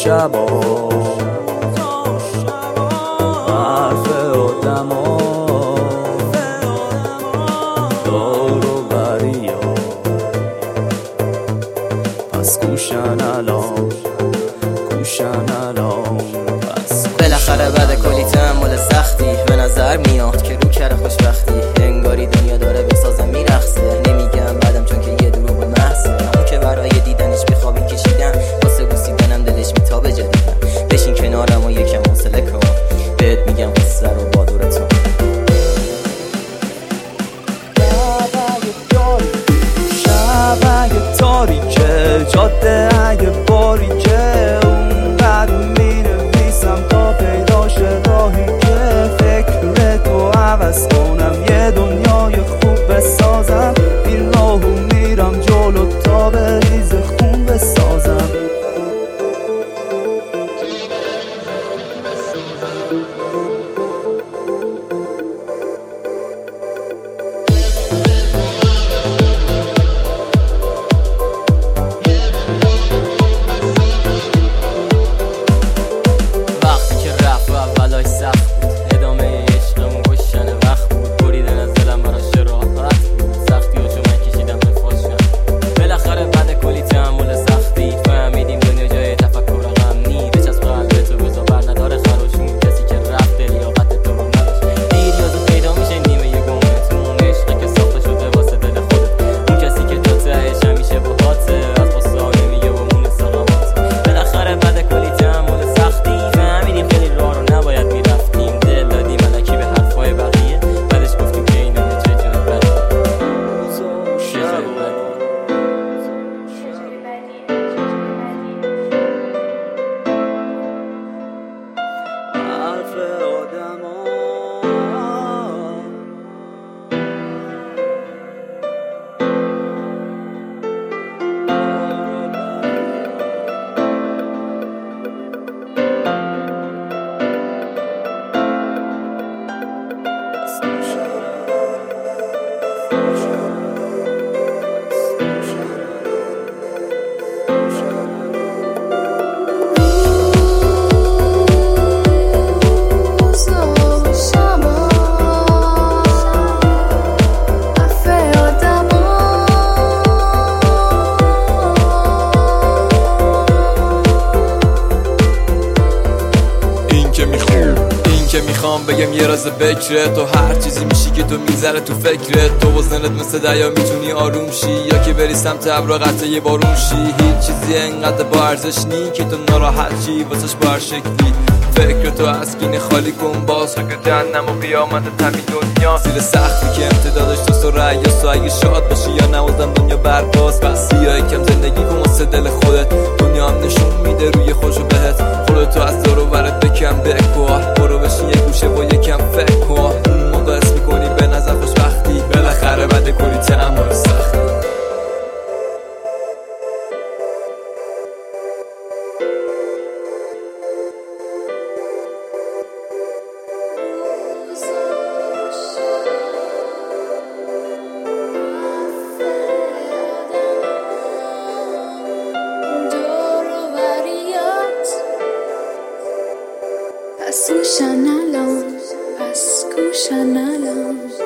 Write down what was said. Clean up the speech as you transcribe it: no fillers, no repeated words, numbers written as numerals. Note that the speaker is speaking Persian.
شبا حرف آدما دار و بریا پس کوشن الان پس بالاخره بعد کلی تحمل سختی به نظر میاد که رو کره خوشبختی انگاری دنیا داره بسازم میرخصه نمیگم بعدم چون که یه دروغ محضه همون که برای دیدنش بیخوابی کشیدم واسه بوسیدنم دلش میتابه جدیدم بشین کنارم و یکم حوصله کن بهت میگم قصه رو با دورتون شب اگه تاریکه جاده اگه باریکه اونقدر مینویسم تا پیداشه راهی که فکر تو عوض کنم یه دنیای خوب بسازم این راهو میرم جلو تا به ریز خون بسازم میخوام بگم یه راز بکره تو هر چیزی میشی که تو میذاره تو فکرت تو وزنت مثل دریا میتونی آروم شی یا که بری سمت ابر قطعه یه بارون شی هیچ چیزی انقدر با ارزش نی که تو ناراحت شی واسش با هر شکلی فکر تو از کینه خالی کن باز که جهنم و قیامت تمی دنیا زیر سختی که امتدادش تو سرعی یا سو اگه شاد باشی یا نوازم دنیا برباز بس یا کم زندگی کن واسه دل خودت دنیا هم نشون میده روی خوشو بهت خودتو از دور و برت بکن بکوه برو بشین یه گوشه با یکم فکر کن اون موقع اسم میکنی به نظر خوشبختی بالاخره بعد کلی تحمل سختی پس کوشن الان